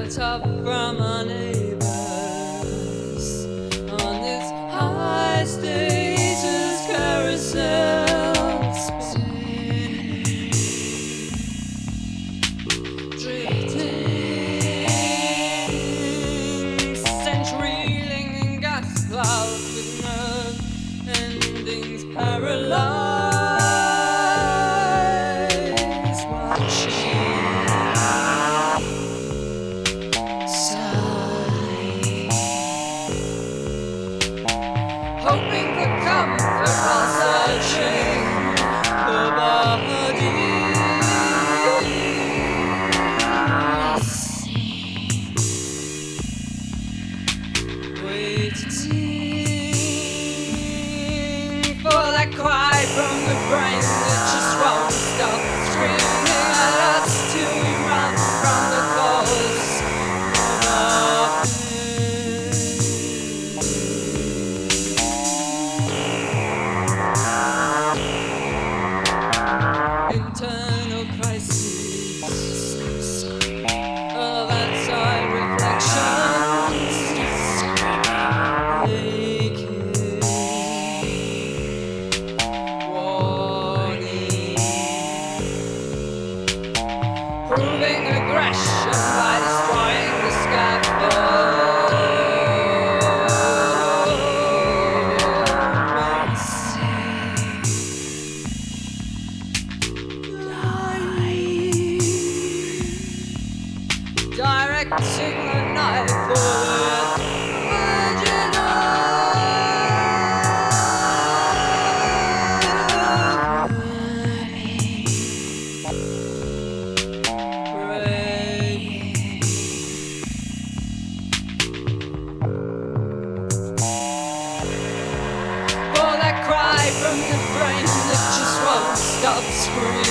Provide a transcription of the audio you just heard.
cut off from our neighbors on this high status carousel spinning, drifting, century-reeling gas clouds with no endings, paralyzed. Hoping for comfort while searching for bodies, waiting for that cry from the brain that just won't stop screaming at us till we run from the cause of our internal crises of outside reflections, aching, warning, proving aggression by destroying the scaffold. Directing the knife forward, praying for that cry from the brain that just won't stop screaming.